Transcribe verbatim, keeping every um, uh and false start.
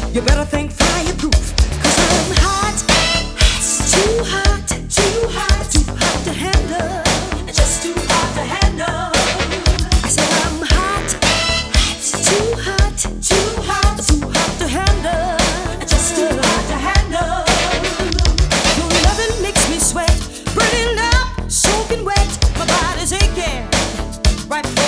You better think fireproof, cause I'm hot. It's too hot, too hot, too hot to handle. Just too hot to handle. I said I'm hot. It's too hot, too hot, too hot to handle. Just too hot to handle. Your loving makes me sweat, burning up, soaking wet. My body's aching right